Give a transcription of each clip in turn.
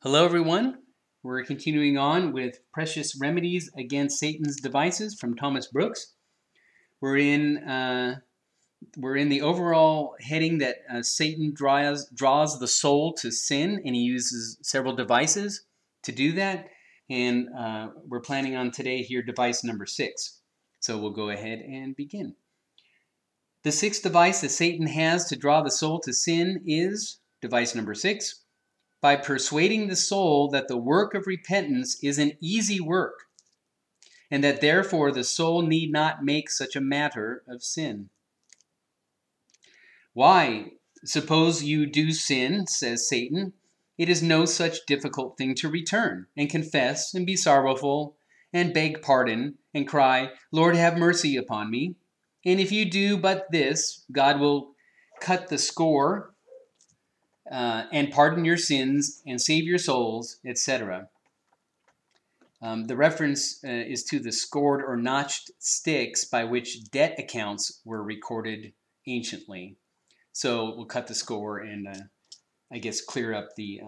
Hello, everyone. We're continuing on with Precious Remedies Against Satan's Devices from Thomas Brooks. We're in the overall heading that Satan draws the soul to sin, and he uses several devices to do that. And we're planning on today here device number 6. So we'll go ahead and begin. The sixth device that Satan has to draw the soul to sin is device number 6. By persuading the soul that the work of repentance is an easy work, and that therefore the soul need not make such a matter of sin. Why? Suppose you do sin, says Satan. It is no such difficult thing to return, and confess, and be sorrowful, and beg pardon, and cry, Lord, have mercy upon me. And if you do but this, God will cut the score and pardon your sins and save your souls, etc. The reference is to the scored or notched sticks by which debt accounts were recorded anciently. So we'll cut the score and I guess clear up the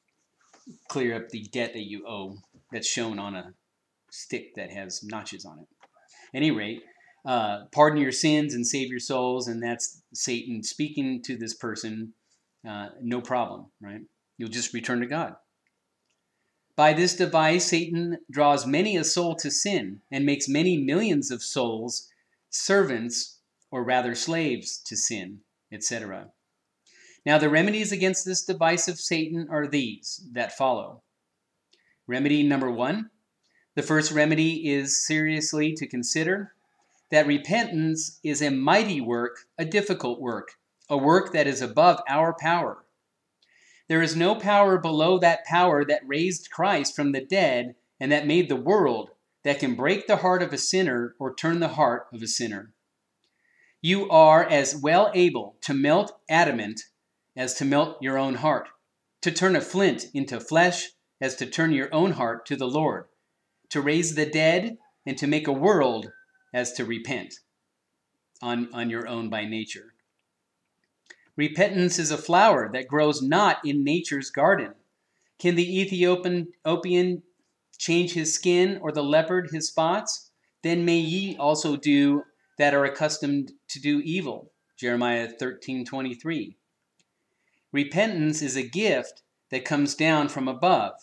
debt that you owe that's shown on a stick that has notches on it. At any rate, pardon your sins and save your souls, and that's Satan speaking to this person. No problem, right? You'll just return to God. By this device, Satan draws many a soul to sin and makes many millions of souls servants, or rather slaves, to sin, etc. Now, the remedies against this device of Satan are these that follow. Remedy number 1. The first remedy is seriously to consider that repentance is a mighty work, a difficult work, a work that is above our power. There is no power below that power that raised Christ from the dead and that made the world that can break the heart of a sinner or turn the heart of a sinner. You are as well able to melt adamant as to melt your own heart, to turn a flint into flesh as to turn your own heart to the Lord, to raise the dead and to make a world as to repent on your own by nature. Repentance is a flower that grows not in nature's garden. Can the Ethiopian change his skin, or the leopard his spots? Then may ye also do that are accustomed to do evil. Jeremiah 13:23. Repentance is a gift that comes down from above.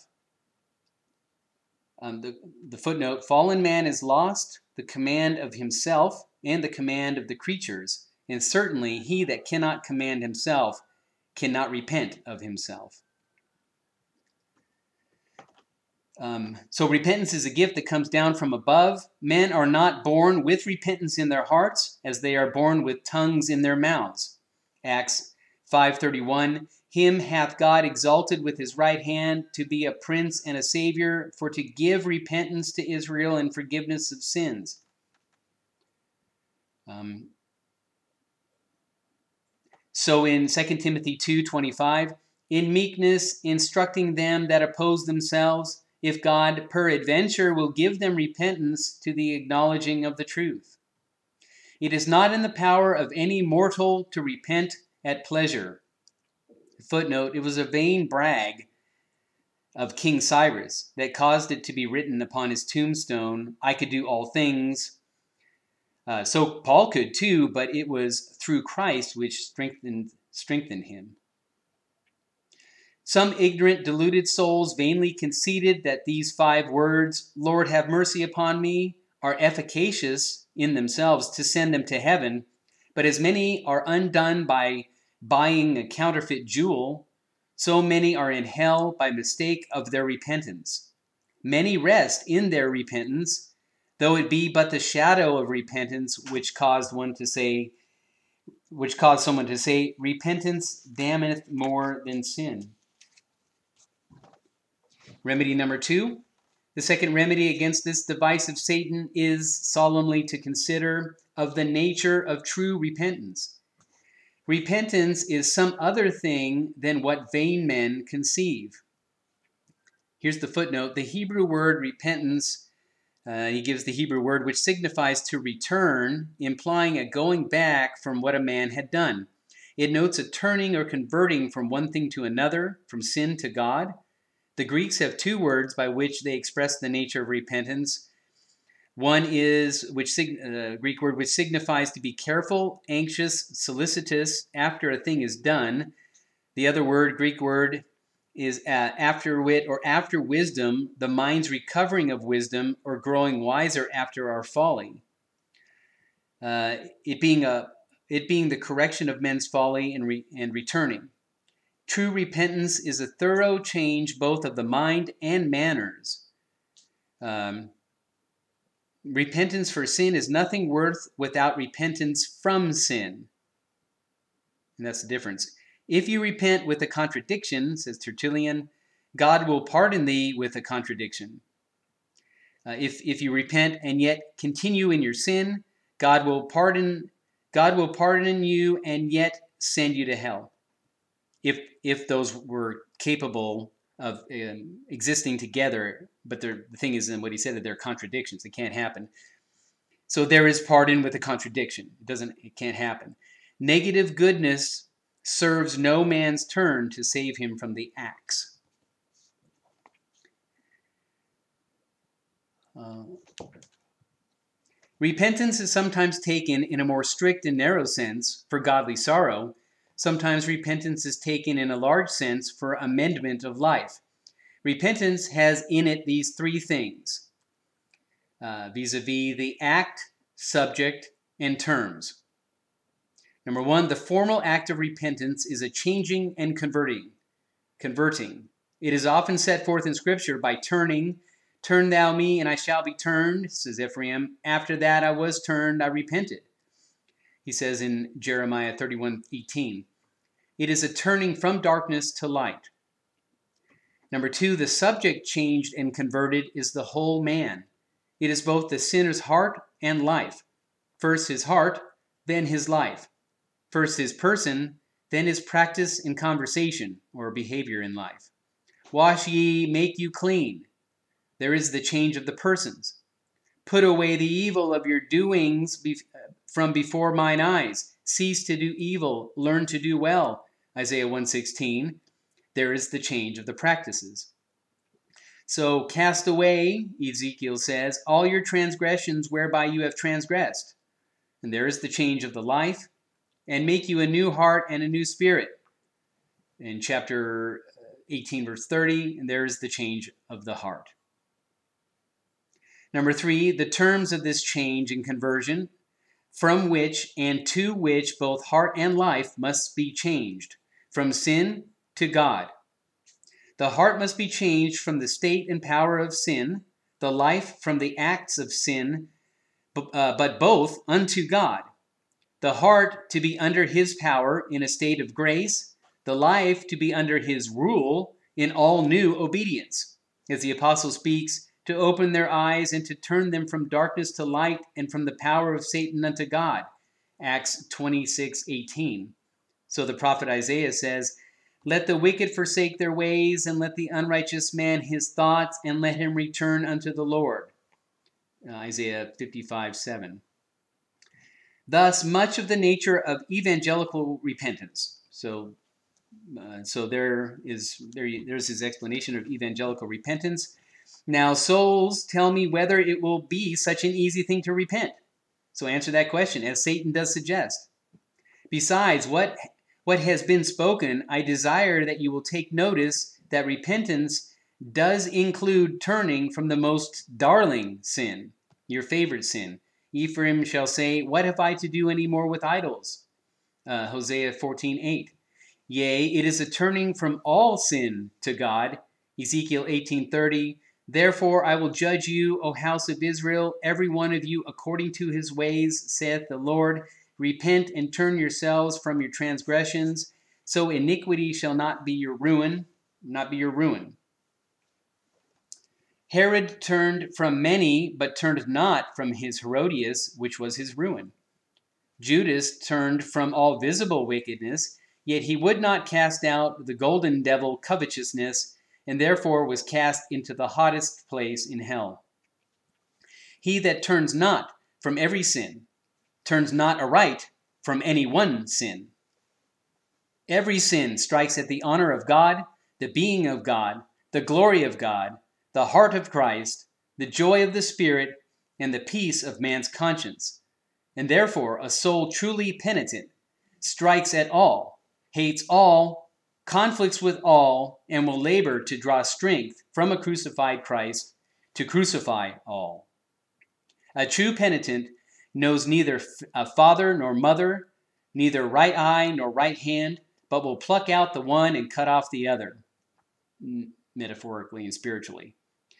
The footnote, fallen man is lost the command of himself and the command of the creatures, and certainly he that cannot command himself cannot repent of himself. So repentance is a gift that comes down from above. Men are not born with repentance in their hearts, as they are born with tongues in their mouths. Acts 5:31, him hath God exalted with his right hand to be a prince and a savior, for to give repentance to Israel and forgiveness of sins. So in 2 Timothy 2:25, in meekness instructing them that oppose themselves, if God peradventure will give them repentance to the acknowledging of the truth. It is not in the power of any mortal to repent at pleasure. Footnote, it was a vain brag of King Cyrus that caused it to be written upon his tombstone, I could do all things. So Paul could too, but it was through Christ which strengthened him. Some ignorant, deluded souls vainly conceded that these 5 words, Lord, have mercy upon me, are efficacious in themselves to send them to heaven, but as many are undone by buying a counterfeit jewel, so many are in hell by mistake of their repentance. Many rest in their repentance, though it be but the shadow of repentance which caused someone to say, repentance damneth more than sin. Remedy number 2. The second remedy against this device of Satan is solemnly to consider of the nature of true repentance. Repentance is some other thing than what vain men conceive. Here's the footnote. The Hebrew word repentance, he gives the Hebrew word which signifies to return, implying a going back from what a man had done. It notes a turning or converting from one thing to another, from sin to God. The Greeks have two words by which they express the nature of repentance. One is Greek word which signifies to be careful, anxious, solicitous after a thing is done. The other word, Greek word, is after wit or after wisdom, the mind's recovering of wisdom or growing wiser after our folly. It being the correction of men's folly and returning. True repentance is a thorough change both of the mind and manners. Repentance for sin is nothing worth without repentance from sin. And that's the difference. If you repent with a contradiction, says Tertullian, God will pardon thee with a contradiction. If you repent and yet continue in your sin, God will pardon you and yet send you to hell. If those were capable of existing together, but the thing is, in what he said, that they're contradictions. It can't happen. So there is pardon with a contradiction. It can't happen. Negative goodness serves no man's turn to save him from the axe. Repentance is sometimes taken in a more strict and narrow sense for godly sorrow. Sometimes repentance is taken in a large sense for amendment of life. Repentance has in it these three things, vis-a-vis the act, subject, and terms. Number one, the formal act of repentance is a changing and converting. It is often set forth in Scripture by turning. Turn thou me, and I shall be turned, says Ephraim. After that I was turned, I repented. He says in Jeremiah 31:18. It is a turning from darkness to light. Number two, the subject changed and converted is the whole man. It is both the sinner's heart and life. First his heart, then his life. First his person, then his practice and conversation or behavior in life. Wash ye, make you clean. There is the change of the persons. Put away the evil of your doings from before mine eyes. Cease to do evil, learn to do well. Isaiah 1:16. There is the change of the practices. So cast away, Ezekiel says, all your transgressions whereby you have transgressed. And there is the change of the life, and make you a new heart and a new spirit. In chapter 18, verse 30, and there is the change of the heart. Number three, the terms of this change and conversion, from which and to which both heart and life must be changed, from sin to God. The heart must be changed from the state and power of sin, the life from the acts of sin, but both unto God. The heart to be under his power in a state of grace, the life to be under his rule in all new obedience. As the apostle speaks, to open their eyes and to turn them from darkness to light and from the power of Satan unto God. Acts 26:18. So the prophet Isaiah says, let the wicked forsake their ways, and let the unrighteous man his thoughts, and let him return unto the Lord. Isaiah 55:7. Thus, much of the nature of evangelical repentance. So there's his explanation of evangelical repentance. Now, souls, tell me whether it will be such an easy thing to repent. So answer that question, as Satan does suggest. Besides, what has been spoken, I desire that you will take notice that repentance does include turning from the most darling sin, your favorite sin. Ephraim shall say, what have I to do any more with idols? Hosea 14:8. Yea, it is a turning from all sin to God. Ezekiel 18:30. Therefore I will judge you, O house of Israel, every one of you according to his ways, saith the Lord. Repent and turn yourselves from your transgressions, so iniquity shall not be your ruin. Herod turned from many, but turned not from his Herodias, which was his ruin. Judas turned from all visible wickedness, yet he would not cast out the golden devil covetousness, and therefore was cast into the hottest place in hell. He that turns not from every sin, turns not aright from any one sin. Every sin strikes at the honor of God, the being of God, the glory of God, the heart of Christ, the joy of the Spirit, and the peace of man's conscience. And therefore, a soul truly penitent strikes at all, hates all, conflicts with all, and will labor to draw strength from a crucified Christ to crucify all. A true penitent knows neither a father nor mother, neither right eye nor right hand, but will pluck out the one and cut off the other, metaphorically and spiritually.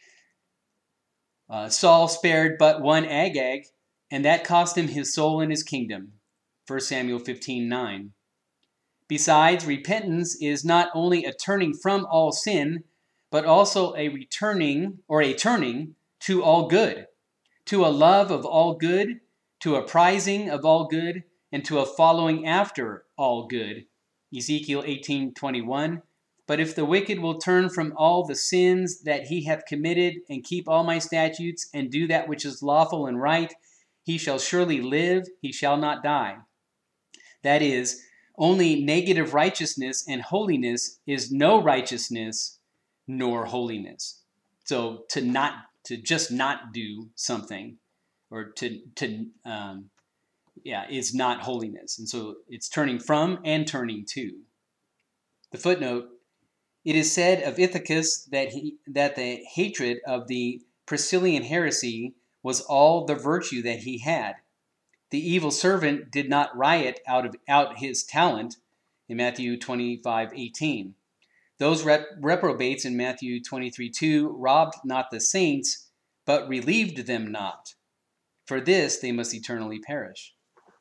Saul spared but one Agag, and that cost him his soul and his kingdom. 1 Samuel 15:9. Besides, repentance is not only a turning from all sin, but also a returning or a turning to all good, to a love of all good, to a prizing of all good, and to a following after all good. Ezekiel 18:21. But if the wicked will turn from all the sins that he hath committed, and keep all my statutes, and do that which is lawful and right, he shall surely live, he shall not die. That is, only negative righteousness and holiness is no righteousness nor holiness. So to just not do something, or is not holiness. And so it's turning from and turning to. The footnote: it is said of Ithacus that the hatred of the Priscillian heresy was all the virtue that he had. The evil servant did not riot out his talent, in Matthew 25:18. Those reprobates in Matthew 23:2 robbed not the saints, but relieved them not. For this they must eternally perish.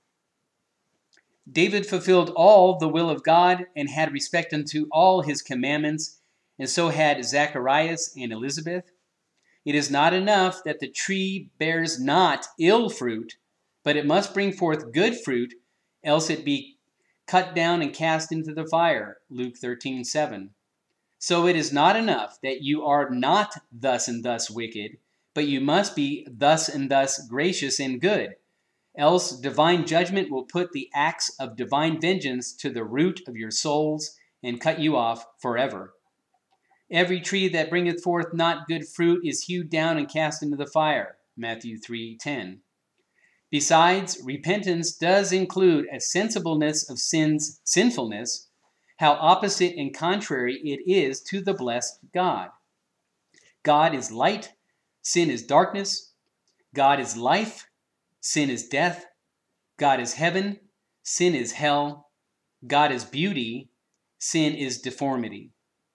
David fulfilled all the will of God and had respect unto all his commandments, and so had Zacharias and Elizabeth. It is not enough that the tree bears not ill fruit, but it must bring forth good fruit, else it be cut down and cast into the fire. Luke 13:7. So it is not enough that you are not thus and thus wicked, but you must be thus and thus gracious and good. Else divine judgment will put the axe of divine vengeance to the root of your souls and cut you off forever. Every tree that bringeth forth not good fruit is hewed down and cast into the fire. Matthew 3:10. Besides, repentance does include a sensibleness of sin's sinfulness, how opposite and contrary it is to the blessed God. God is light, sin is darkness. God is life, sin is death. God is heaven, sin is hell. God is beauty, sin is deformity.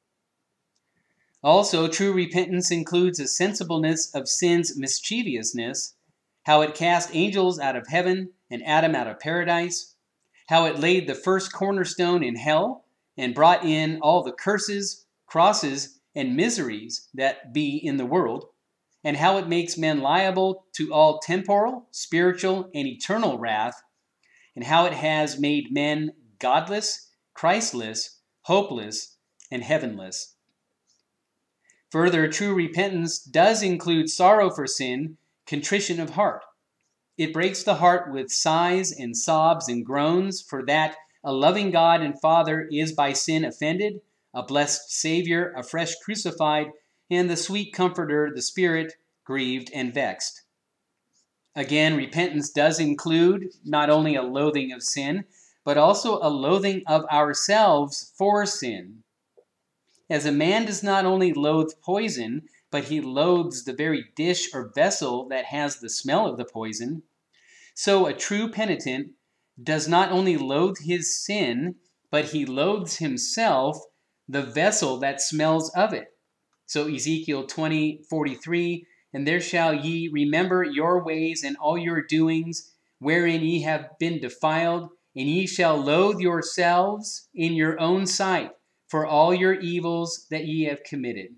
Also, true repentance includes a sensibleness of sin's mischievousness, how it cast angels out of heaven and Adam out of paradise, how it laid the first cornerstone in hell and brought in all the curses, crosses, and miseries that be in the world, and how it makes men liable to all temporal, spiritual, and eternal wrath, and how it has made men godless, Christless, hopeless, and heavenless. Further, true repentance does include sorrow for sin, contrition of heart. It breaks the heart with sighs and sobs and groans, for that a loving God and Father is by sin offended, a blessed Savior afresh crucified, and the sweet Comforter, the Spirit, grieved and vexed. Again, repentance does include not only a loathing of sin, but also a loathing of ourselves for sin. As a man does not only loathe poison, but he loathes the very dish or vessel that has the smell of the poison, so a true penitent does not only loathe his sin, but he loathes himself, the vessel that smells of it. So Ezekiel 20:43, and there shall ye remember your ways and all your doings, wherein ye have been defiled, and ye shall loathe yourselves in your own sight for all your evils that ye have committed.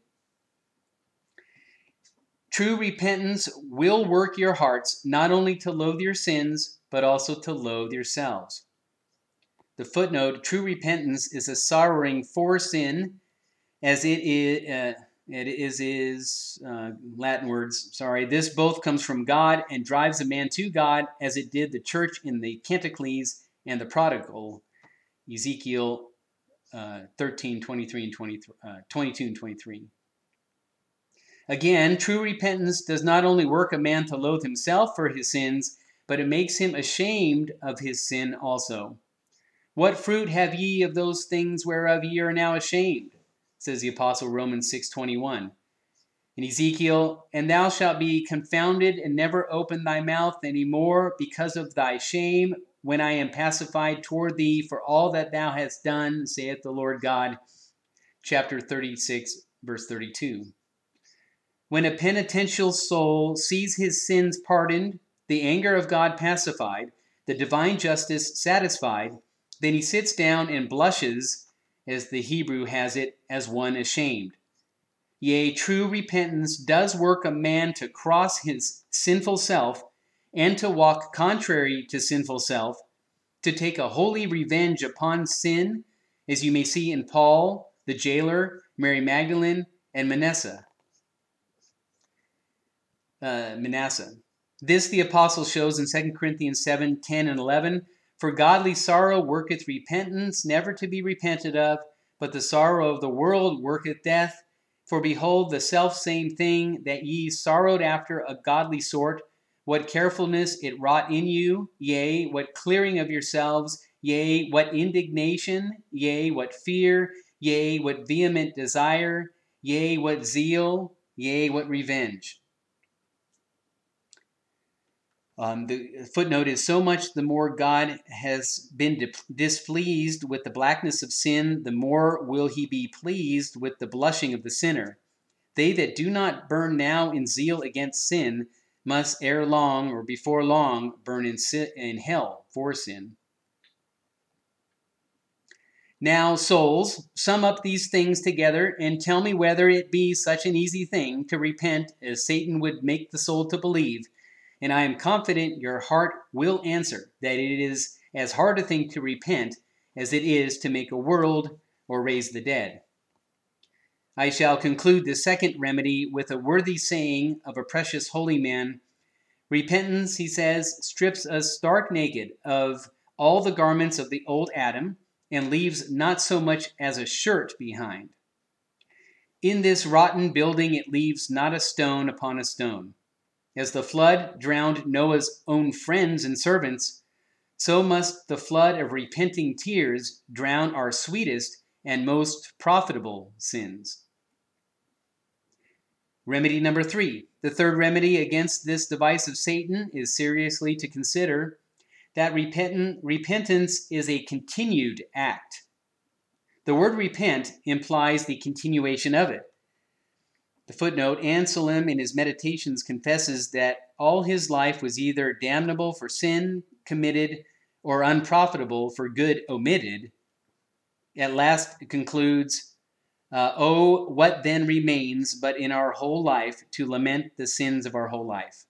True repentance will work your hearts not only to loathe your sins, but also to loathe yourselves. The footnote: true repentance is a sorrowing for sin, as it is Latin words. This both comes from God and drives a man to God, as it did the church in the Canticles and the prodigal, Ezekiel 13:22 and 23. Again, true repentance does not only work a man to loathe himself for his sins, but it makes him ashamed of his sin also. What fruit have ye of those things whereof ye are now ashamed? Says the apostle, Romans 6:21. In Ezekiel, and thou shalt be confounded and never open thy mouth any more because of thy shame, when I am pacified toward thee for all that thou hast done, saith the Lord God. Chapter 36, verse 32. When a penitential soul sees his sins pardoned, the anger of God pacified, the divine justice satisfied, then he sits down and blushes, as the Hebrew has it, as one ashamed. Yea, true repentance does work a man to cross his sinful self and to walk contrary to sinful self, to take a holy revenge upon sin, as you may see in Paul, the jailer, Mary Magdalene, and Manasseh. This the apostle shows in 2 Corinthians 7, 10, and 11. For godly sorrow worketh repentance, never to be repented of, but the sorrow of the world worketh death. For behold, the selfsame thing that ye sorrowed after a godly sort, what carefulness it wrought in you, yea, what clearing of yourselves, yea, what indignation, yea, what fear, yea, what vehement desire, yea, what zeal, yea, what revenge. The footnote is, so much the more God has been displeased with the blackness of sin, the more will he be pleased with the blushing of the sinner. They that do not burn now in zeal against sin must ere long or before long burn in hell for sin. Now, souls, sum up these things together and tell me whether it be such an easy thing to repent as Satan would make the soul to believe. And I am confident your heart will answer that it is as hard a thing to repent as it is to make a world or raise the dead. I shall conclude the second remedy with a worthy saying of a precious holy man. Repentance, he says, strips us stark naked of all the garments of the old Adam and leaves not so much as a shirt behind. In this rotten building it leaves not a stone upon a stone. As the flood drowned Noah's own friends and servants, so must the flood of repenting tears drown our sweetest and most profitable sins. Remedy number 3. The third remedy against this device of Satan is seriously to consider that repentance is a continued act. The word repent implies the continuation of it. The footnote, Anselm in his Meditations confesses that all his life was either damnable for sin committed or unprofitable for good omitted. At last it concludes, oh, what then remains but in our whole life to lament the sins of our whole life?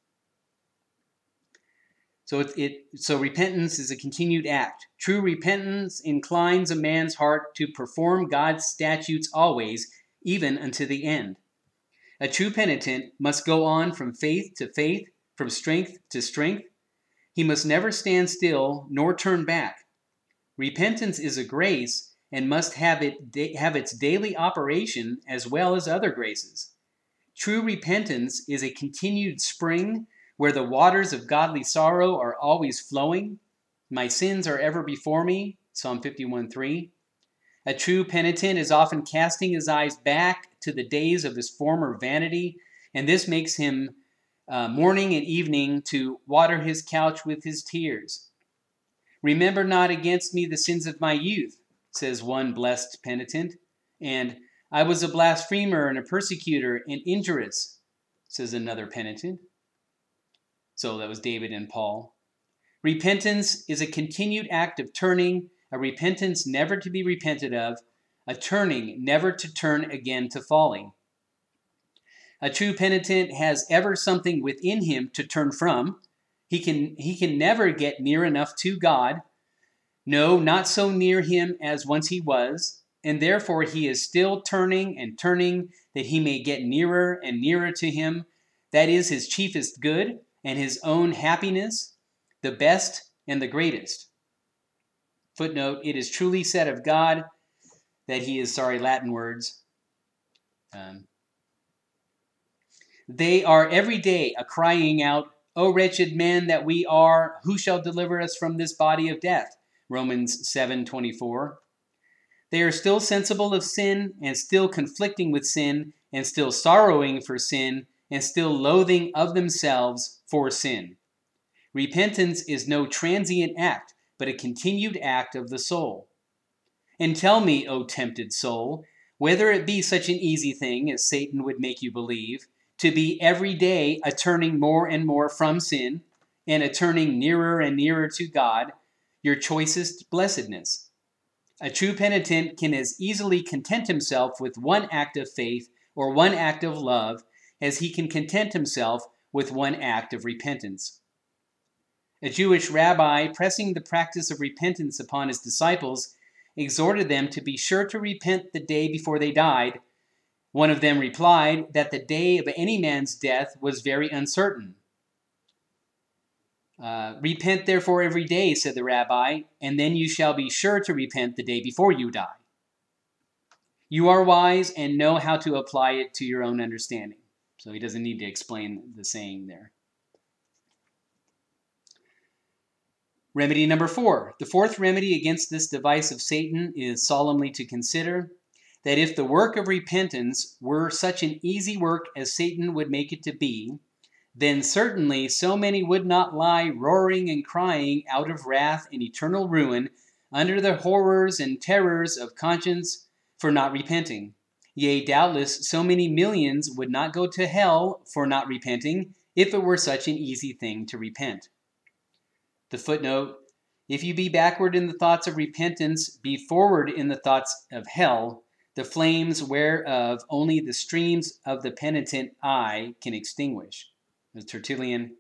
So repentance is a continued act. True repentance inclines a man's heart to perform God's statutes always, even unto the end. A true penitent must go on from faith to faith, from strength to strength. He must never stand still nor turn back. Repentance is a grace and must have its daily operation as well as other graces. True repentance is a continued spring where the waters of godly sorrow are always flowing. My sins are ever before me, Psalm 51:3. A true penitent is often casting his eyes back to the days of his former vanity, and this makes him morning and evening to water his couch with his tears. Remember not against me the sins of my youth, says one blessed penitent, and I was a blasphemer and a persecutor and injurious, says another penitent. So that was David and Paul. Repentance is a continued act of turning, a repentance never to be repented of, a turning never to turn again to folly. A true penitent has ever something within him to turn from. He can never get near enough to God. No, not so near him as once he was, and therefore he is still turning and turning that he may get nearer and nearer to him. That is his chiefest good and his own happiness, the best and the greatest. Footnote, it is truly said of God that he is, Latin words. They are every day a crying out, O wretched men that we are, who shall deliver us from this body of death? Romans 7:24. They are still sensible of sin and still conflicting with sin and still sorrowing for sin and still loathing of themselves for sin. Repentance is no transient act, but a continued act of the soul. And tell me, O tempted soul, whether it be such an easy thing as Satan would make you believe, to be every day a turning more and more from sin and a turning nearer and nearer to God, your choicest blessedness. A true penitent can as easily content himself with one act of faith or one act of love as he can content himself with one act of repentance. A Jewish rabbi, pressing the practice of repentance upon his disciples, exhorted them to be sure to repent the day before they died. One of them replied that the day of any man's death was very uncertain. Repent therefore every day, said the rabbi, and then you shall be sure to repent the day before you die. You are wise and know how to apply it to your own understanding. So he doesn't need to explain the saying there. Remedy number 4. The fourth remedy against this device of Satan is solemnly to consider that if the work of repentance were such an easy work as Satan would make it to be, then certainly so many would not lie roaring and crying out of wrath and eternal ruin under the horrors and terrors of conscience for not repenting. Yea, doubtless so many millions would not go to hell for not repenting if it were such an easy thing to repent. The footnote, if you be backward in the thoughts of repentance, be forward in the thoughts of hell, the flames whereof only the streams of the penitent eye can extinguish. A Tertullian.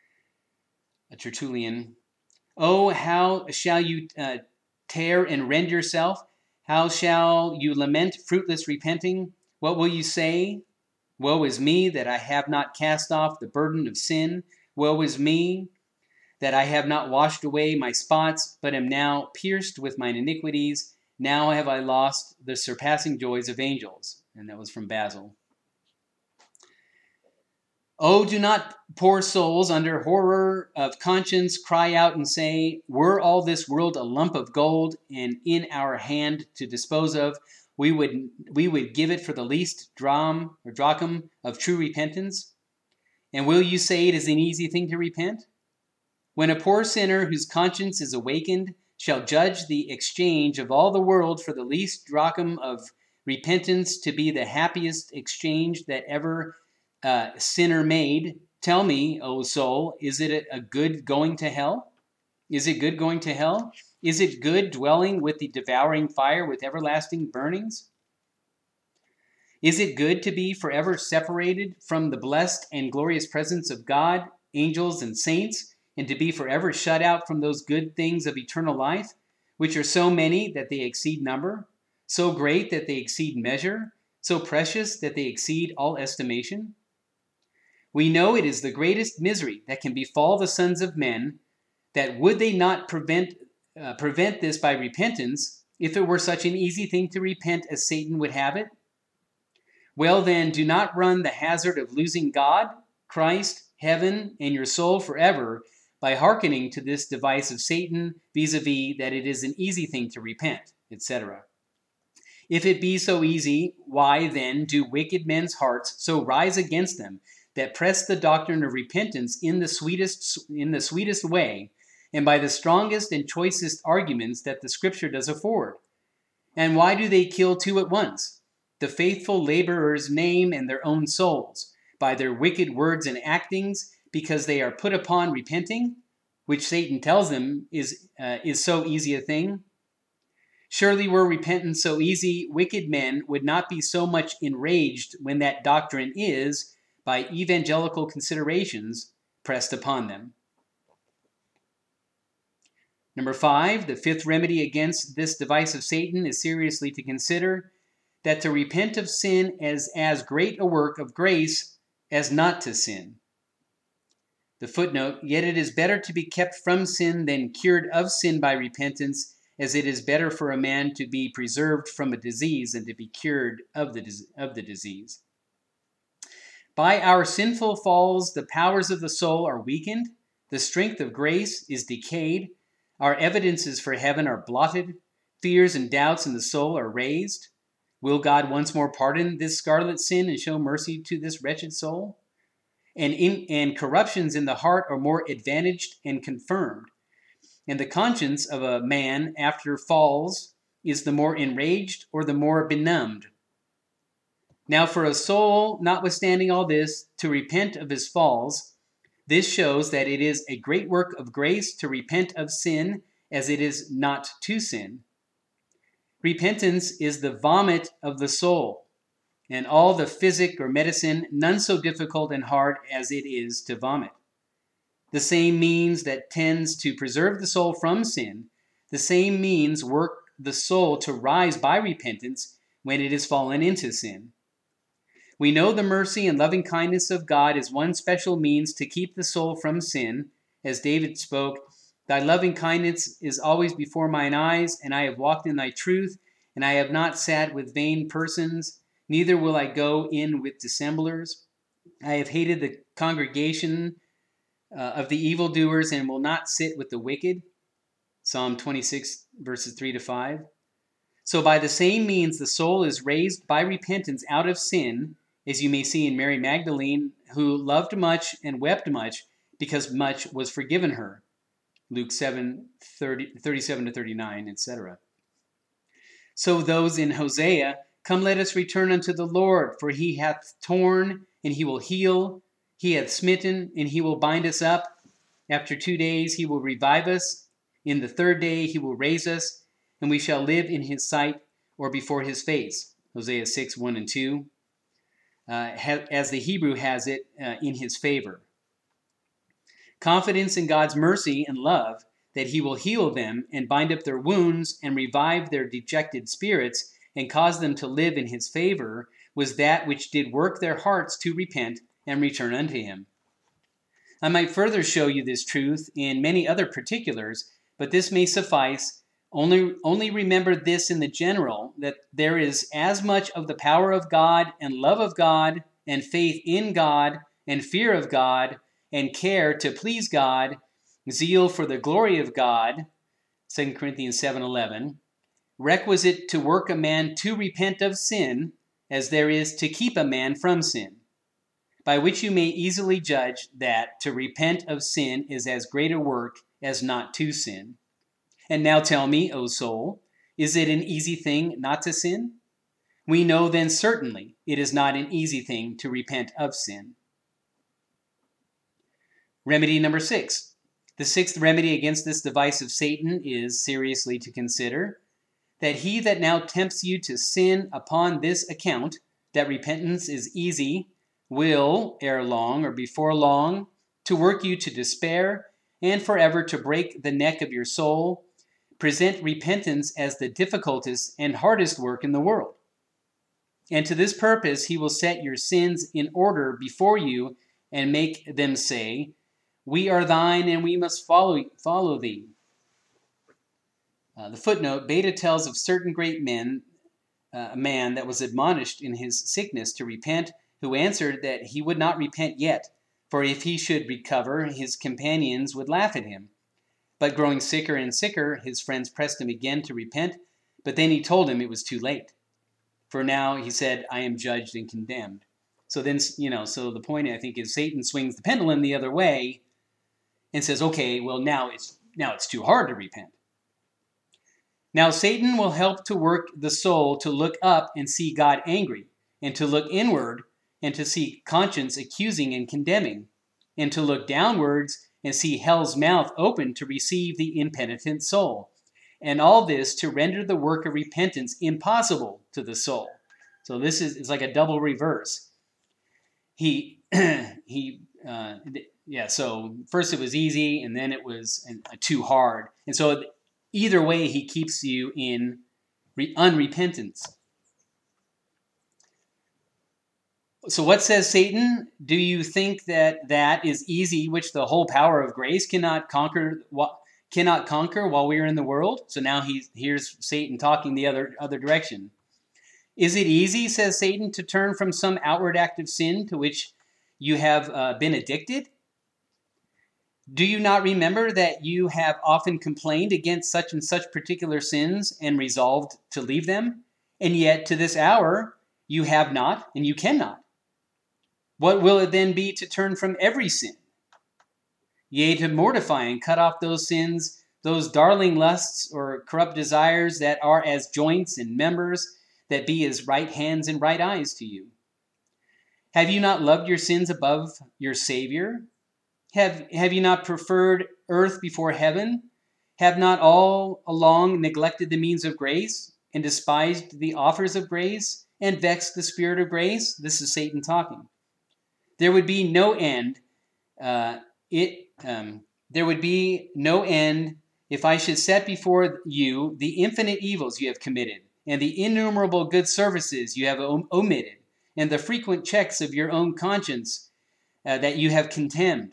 Oh, how shall you tear and rend yourself? How shall you lament fruitless repenting? What will you say? Woe is me that I have not cast off the burden of sin. Woe is me that I have not washed away my spots, but am now pierced with mine iniquities. Now have I lost the surpassing joys of angels. And that was from Basil. Oh, do not poor souls under horror of conscience cry out and say, were all this world a lump of gold and in our hand to dispose of, we would give it for the least drachm of true repentance? And will you say it is an easy thing to repent? When a poor sinner whose conscience is awakened shall judge the exchange of all the world for the least drachm of repentance to be the happiest exchange that ever sinner made, tell me, O soul, is it a good going to hell? Is it good going to hell? Is it good dwelling with the devouring fire with everlasting burnings? Is it good to be forever separated from the blessed and glorious presence of God, angels, and saints, and to be forever shut out from those good things of eternal life, which are so many that they exceed number, so great that they exceed measure, so precious that they exceed all estimation? We know it is the greatest misery that can befall the sons of men, that would they not prevent this by repentance, if it were such an easy thing to repent as Satan would have it? Well then, do not run the hazard of losing God, Christ, heaven, and your soul forever by hearkening to this device of Satan vis-a-vis that it is an easy thing to repent, etc. If it be so easy, why then do wicked men's hearts so rise against them that press the doctrine of repentance in the sweetest way, and by the strongest and choicest arguments that the Scripture does afford? And why do they kill two at once, the faithful laborer's name and their own souls, by their wicked words and actings, because they are put upon repenting, which Satan tells them is so easy a thing? Surely were repentance so easy, wicked men would not be so much enraged when that doctrine is, by evangelical considerations, pressed upon them. Number 5, the fifth remedy against this device of Satan is seriously to consider that to repent of sin is as great a work of grace as not to sin. The footnote, yet it is better to be kept from sin than cured of sin by repentance, as it is better for a man to be preserved from a disease than to be cured of the disease. By our sinful falls, the powers of the soul are weakened, the strength of grace is decayed, our evidences for heaven are blotted, fears and doubts in the soul are raised. Will God once more pardon this scarlet sin and show mercy to this wretched soul? And corruptions in the heart are more advantaged and confirmed. And the conscience of a man after falls is the more enraged or the more benumbed. Now for a soul, notwithstanding all this, to repent of his falls, this shows that it is a great work of grace to repent of sin as it is not to sin. Repentance is the vomit of the soul, and all the physic or medicine none so difficult and hard as it is to vomit. The same means that tends to preserve the soul from sin, the same means work the soul to rise by repentance when it has fallen into sin. We know the mercy and loving kindness of God is one special means to keep the soul from sin, as David spoke, "Thy loving kindness is always before mine eyes, and I have walked in thy truth, and I have not sat with vain persons, neither will I go in with dissemblers. I have hated the congregation of the evildoers, and will not sit with the wicked." Psalm 26, verses 3 to 5. So by the same means the soul is raised by repentance out of sin, as you may see in Mary Magdalene, who loved much and wept much because much was forgiven her. Luke 7, 37 to 39, etc. So those in Hosea, "Come, let us return unto the Lord, for he hath torn, and he will heal. He hath smitten, and he will bind us up. After 2 days he will revive us. In the 3rd day he will raise us, and we shall live in his sight, or before his face." Hosea 6, 1 and 2. As the Hebrew has it, in his favor. Confidence in God's mercy and love, that he will heal them and bind up their wounds and revive their dejected spirits and cause them to live in his favor, was that which did work their hearts to repent and return unto him. I might further show you this truth in many other particulars, but this may suffice. Only remember this in the general, that there is as much of the power of God and love of God and faith in God and fear of God and care to please God, zeal for the glory of God, 2 Corinthians 7:11, requisite to work a man to repent of sin, as there is to keep a man from sin, by which you may easily judge that to repent of sin is as great a work as not to sin. And now tell me, O soul, is it an easy thing not to sin? We know then certainly it is not an easy thing to repent of sin. Remedy number 6. The 6th remedy against this device of Satan is seriously to consider that he that now tempts you to sin upon this account, that repentance is easy, will, ere long or before long, to work you to despair and forever to break the neck of your soul, present repentance as the difficultest and hardest work in the world. And to this purpose he will set your sins in order before you and make them say, "We are thine and we must follow thee." The footnote, Beta tells of certain great men, a man that was admonished in his sickness to repent, who answered that he would not repent yet, for if he should recover, his companions would laugh at him. But growing sicker and sicker, his friends pressed him again to repent, but then he told him it was too late. For now, he said, "I am judged and condemned." So then, so the point, I think, is Satan swings the pendulum the other way and says, okay, well, now it's too hard to repent. Now Satan will help to work the soul to look up and see God angry, and to look inward and to see conscience accusing and condemning, and to look downwards and see hell's mouth open to receive the impenitent soul. And all this to render the work of repentance impossible to the soul. So this is like a double reverse. So first it was easy, and then it was too hard. And so either way, he keeps you in unrepentance. So what says Satan? Do you think that is easy, which the whole power of grace cannot conquer while we are in the world? So now here's Satan talking the other direction. Is it easy, says Satan, to turn from some outward act of sin to which you have been addicted? Do you not remember that you have often complained against such and such particular sins and resolved to leave them? And yet to this hour you have not and you cannot. What will it then be to turn from every sin? Yea, to mortify and cut off those sins, those darling lusts or corrupt desires that are as joints and members, that be as right hands and right eyes to you. Have you not loved your sins above your Savior? Have you not preferred earth before heaven? Have not all along neglected the means of grace, and despised the offers of grace, and vexed the Spirit of grace? This is Satan talking. There would be no end. There would be no end if I should set before you the infinite evils you have committed, and the innumerable good services you have omitted, and the frequent checks of your own conscience that you have contemned.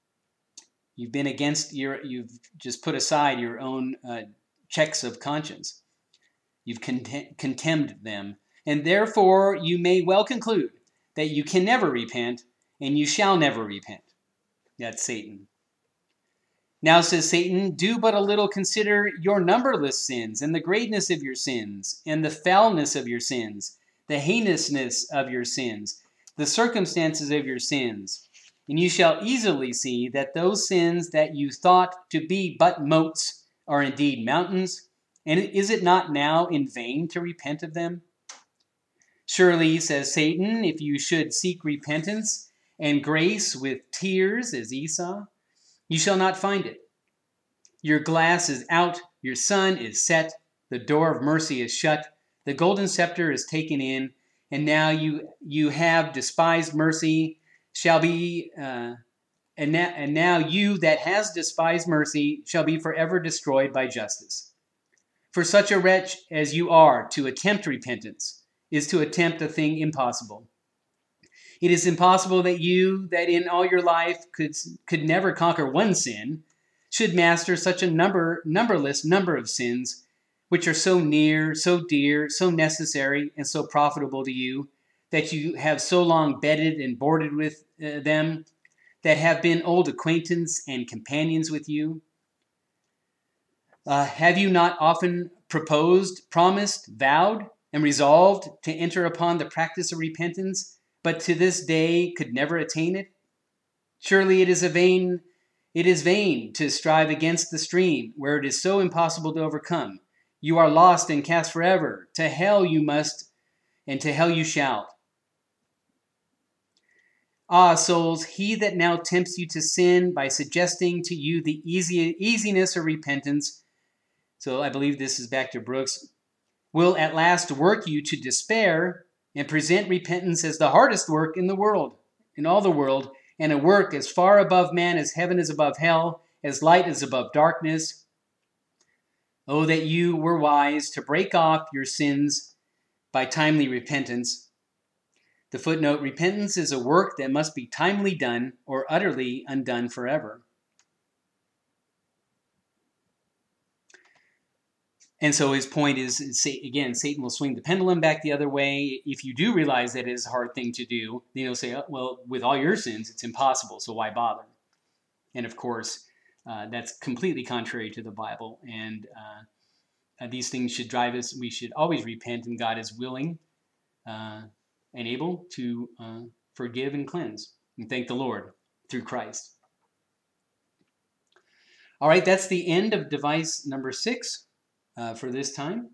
You've just put aside your own checks of conscience. You've contemned them. And therefore you may well conclude that you can never repent, and you shall never repent. That's Satan. Now, says Satan, do but a little consider your numberless sins, and the greatness of your sins, and the foulness of your sins, the heinousness of your sins, the circumstances of your sins. And you shall easily see that those sins that you thought to be but motes are indeed mountains. And is it not now in vain to repent of them? Surely, says Satan, if you should seek repentance and grace with tears as Esau, you shall not find it. Your glass is out, your sun is set, the door of mercy is shut, the golden scepter is taken in, and now you have despised mercy, shall be, and now you that has despised mercy shall be forever destroyed by justice. For such a wretch as you are, to attempt repentance is to attempt a thing impossible. It is impossible that you, that in all your life could never conquer one sin, should master such a numberless number of sins, which are so near, so dear, so necessary, and so profitable to you, that you have so long bedded and boarded with them, that have been old acquaintance and companions with you? Have you not often proposed, promised, vowed, and resolved to enter upon the practice of repentance, but to this day could never attain it? Surely it is vain to strive against the stream, where it is so impossible to overcome. You are lost and cast forever. To hell you must, and to hell you shall. Ah, souls, he that now tempts you to sin by suggesting to you the easiness of repentance, so I believe this is back to Brooks, will at last work you to despair and present repentance as the hardest work in the world, in all the world, and a work as far above man as heaven is above hell, as light is above darkness. Oh, that you were wise to break off your sins by timely repentance. The footnote, repentance is a work that must be timely done or utterly undone forever. And so his point is, again, Satan will swing the pendulum back the other way. If you do realize that it is a hard thing to do, then he'll say, oh, well, with all your sins, it's impossible, so why bother? And of course, that's completely contrary to the Bible. And these things should drive us. We should always repent, and God is willing and able to forgive and cleanse. And thank the Lord through Christ. All right, that's the end of device number 6 for this time.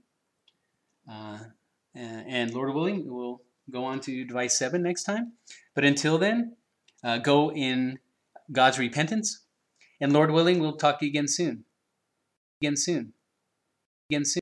And Lord willing, we'll go on to device 7 next time. But until then, go in God's repentance. And Lord willing, we'll talk to you again soon. Again soon.